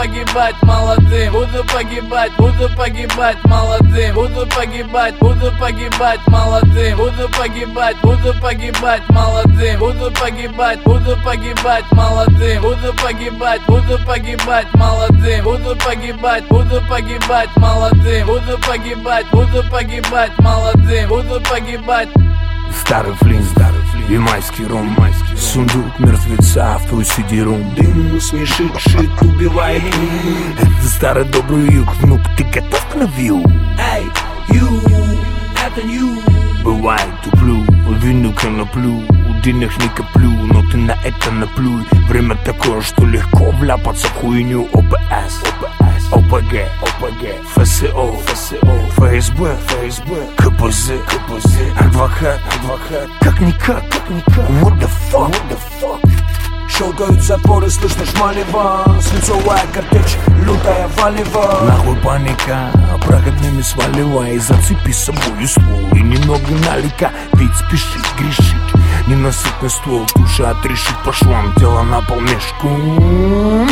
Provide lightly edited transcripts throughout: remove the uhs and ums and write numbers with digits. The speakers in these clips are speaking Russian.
погибать молодым, буду погибать молодым, буду погибать молодым, буду погибать молодым, буду погибать молодым, буду погибать молодым, буду погибать молодым, буду погибать молодым, буду погибать. Старый флинт, и майский ром, сундук мертвеца в твой CD-рум. Дым смешит, шит, убивает. Это старый добрый юг, внук, ты готов к навью? Эй, ю, это ю. Бывает, туплю, вину коноплю, денег не коплю, но ты на это наплюй. Время такое, что легко вляпаться в хуйню. ОПС, ОПГ, ФСО, ФСБ, КПЗ, адвокат, как-никак, what the fuck? Щелкают запоры, слышно шмалево, свинцовая картечь, лютая валево. Нахуй паника, проходными сваливай, зацепи с собой ствол и немного налика, ведь спешить, грешить. Ненасытный ствол, душа отрешить по швам, тело на пол мешком.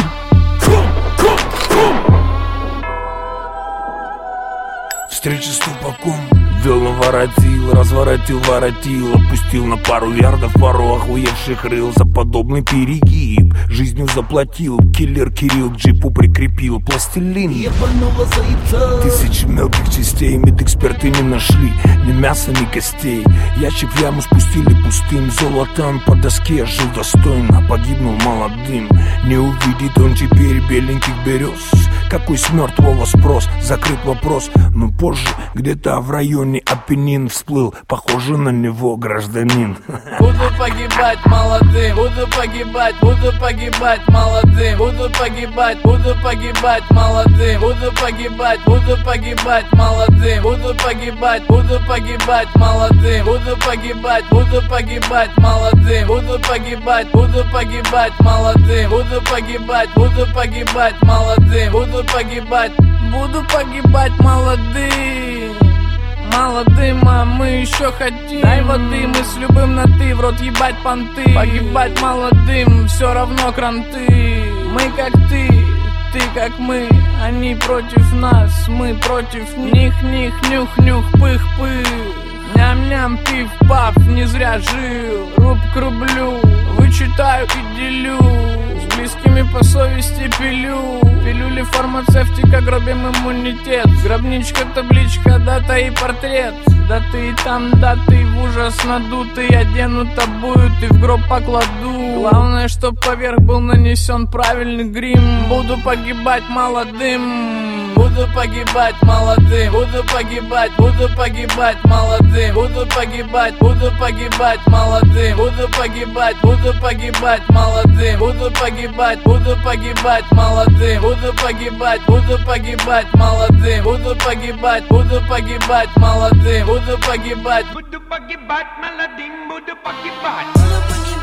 Встреча с тупаком, вел наворотил, разворотил, воротил, опустил на пару ярдов пару охуевших рыл. За подобный перегиб жизнью заплатил. Киллер Кирилл к джипу прикрепил пластилин. Тысячи мелких частей медэксперты не нашли ни мяса, ни костей. Ящик в яму спустили пустым. Золотом по доске жил достойно, погибнул молодым. Не увидит он теперь беленьких берез. Какой с мертвого спрос, закрыт вопрос. Но позже где-то в районе Апеннин всплыл, похоже на него гражданин. Буду погибать молодым, буду погибать молодым, буду погибать молодым, буду погибать молодым, буду погибать молодым, буду погибать молодым, буду погибать молодым, буду погибать молодым, буду погибать молодым. Молодым, а мы еще хотим. Дай воды, мы с любым на ты, в рот ебать понты. Погибать молодым, все равно кранты. Мы как ты как мы. Они против нас, мы против них. Нюх, пых. Ням-ням, пив-пап, не зря жил. Руб к рублю, вычитаю и делю. С близкими по совести пилю. Пилюли фармацевтика, гробим иммунитет. Гробничка, табличка, дата и портрет. Да ты и там, да ты в ужас надутый. Одену обуют и в гроб покладу. Главное, чтоб поверх был нанесен правильный грим. Буду погибать молодым. Буду погибать молодым. Буду погибать молодым. Буду погибать молодым. Буду погибать молодым. Буду погибать молодым. Буду погибать молодым. Буду погибать молодым. Буду погибать молодым. Буду погибать молодым, буду погибать.